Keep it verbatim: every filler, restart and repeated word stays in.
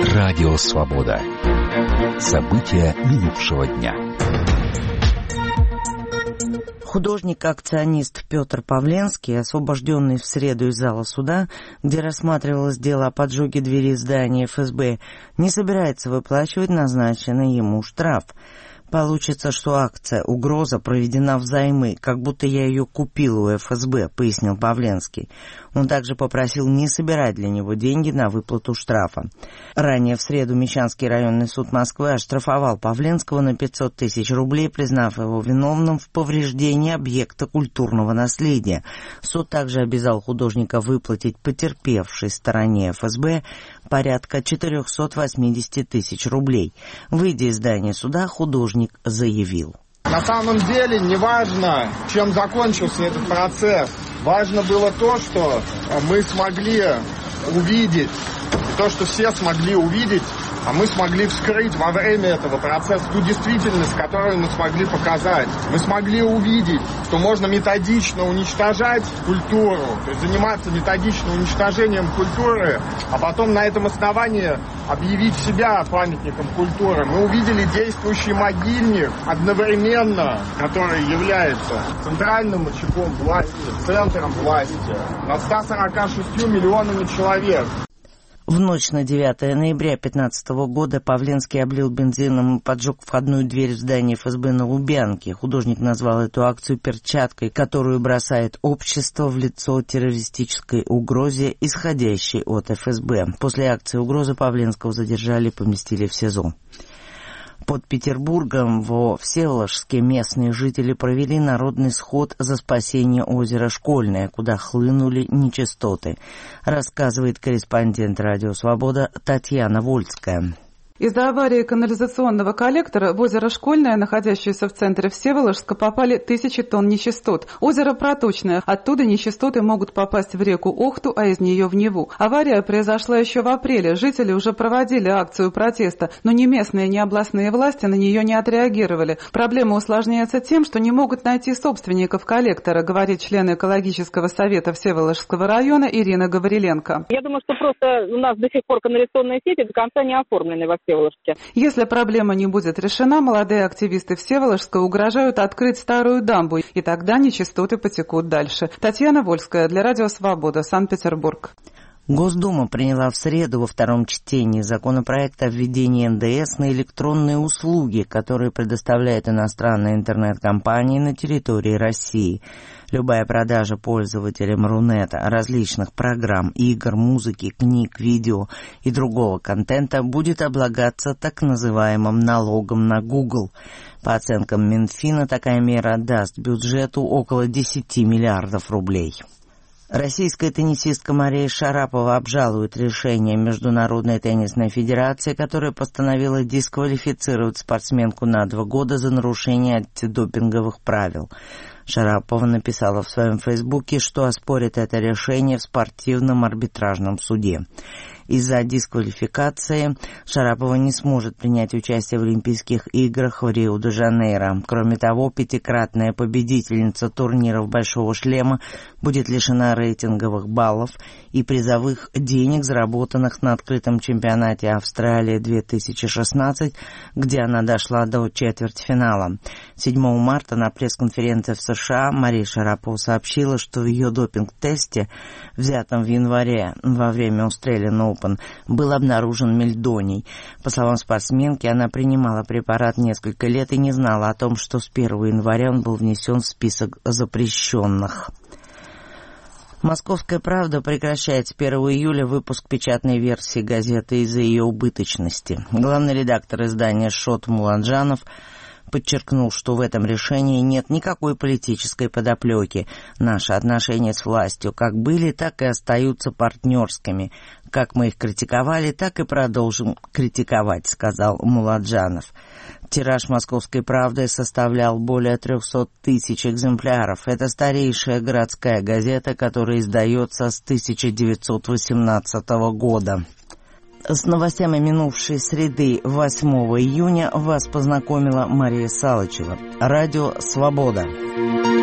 Радио «Свобода». События минувшего дня. Художник-акционист Петр Павленский, освобожденный в среду из зала суда, где рассматривалось дело о поджоге двери здания эф эс бэ, не собирается выплачивать назначенный ему штраф. «Получится, что акция «Угроза» проведена взаймы, как будто я ее купил у эф эс бэ», — пояснил Павленский. Он также попросил не собирать для него деньги на выплату штрафа. Ранее в среду Мещанский районный суд Москвы оштрафовал Павленского на пятьсот тысяч рублей, признав его виновным в повреждении объекта культурного наследия. Суд также обязал художника выплатить потерпевшей стороне эф эс бэ порядка четыреста восемьдесят тысяч рублей. Выйдя из здания суда, художник заявил: «На самом деле не важно, чем закончился этот процесс. Важно было то, что мы смогли увидеть, и то, что все смогли увидеть, а мы смогли вскрыть во время этого процесса ту действительность, которую мы смогли показать. Мы смогли увидеть, что можно методично уничтожать культуру, то есть заниматься методичным уничтожением культуры, а потом на этом основании объявить себя памятником культуры. Мы увидели действующий могильник одновременно, который является центральным очагом власти, центром власти над ста сорока шестью миллионами человек». В ночь на девятое ноября две тысячи пятнадцатого года Павленский облил бензином и поджег входную дверь в здание эф эс бэ на Лубянке. Художник назвал эту акцию перчаткой, которую бросает общество в лицо террористической угрозе, исходящей от эф эс бэ. После акции угрозы Павленского задержали и поместили в СИЗО. Под Петербургом во Всеволожске местные жители провели народный сход за спасение озера Школьное, куда хлынули нечистоты, рассказывает корреспондент «Радио Свобода» Татьяна Вольская. Из-за аварии канализационного коллектора в озеро Школьное, находящееся в центре Всеволожска, попали тысячи тонн нечистот. Озеро проточное, оттуда нечистоты могут попасть в реку Охту, а из нее в Неву. Авария произошла еще в апреле, жители уже проводили акцию протеста, но ни местные, ни областные власти на нее не отреагировали. Проблема усложняется тем, что не могут найти собственников коллектора, говорит член экологического совета Всеволожского района Ирина Гавриленко. Я думаю, что просто у нас до сих пор канализационные сети до конца не оформлены во Всеволожске. Если проблема не будет решена, молодые активисты Всеволожска угрожают открыть старую дамбу, и тогда нечистоты потекут дальше. Татьяна Вольская для Радио Свобода, Санкт-Петербург. Госдума приняла в среду во втором чтении законопроект о введении эн дэ эс на электронные услуги, которые предоставляют иностранные интернет-компании на территории России. Любая продажа пользователям Рунета различных программ, игр, музыки, книг, видео и другого контента будет облагаться так называемым налогом на Google. По оценкам Минфина, такая мера даст бюджету около десяти миллиардов рублей. Российская теннисистка Мария Шарапова обжалует решение Международной теннисной федерации, которая постановила дисквалифицировать спортсменку на два года за нарушение антидопинговых правил. Шарапова написала в своем фейсбуке, что оспорит это решение в спортивном арбитражном суде. Из-за дисквалификации Шарапова не сможет принять участие в Олимпийских играх в Рио-де-Жанейро. Кроме того, пятикратная победительница турниров «Большого шлема» будет лишена рейтинговых баллов и призовых денег, заработанных на открытом чемпионате Австралии две тысячи шестнадцать, где она дошла до четвертьфинала. седьмого марта на пресс-конференции в США Мария Шарапова сообщила, что в ее допинг-тесте, взятом в январе во время Australian Open, был обнаружен мельдоний. По словам спортсменки, она принимала препарат несколько лет и не знала о том, что с первого января он был внесен в список запрещенных. «Московская правда» прекращает с первого июля выпуск печатной версии газеты из-за ее убыточности. Главный редактор издания Шот Муладжанов подчеркнул, что в этом решении нет никакой политической подоплеки. Наши отношения с властью как были, так и остаются партнерскими. Как мы их критиковали, так и продолжим критиковать, сказал Муладжанов. Тираж «Московской правды» составлял более трехсот тысяч экземпляров. Это старейшая городская газета, которая издается с тысяча девятьсот восемнадцатого года. С новостями минувшей среды восьмого июня вас познакомила Мария Салычева. Радио «Свобода».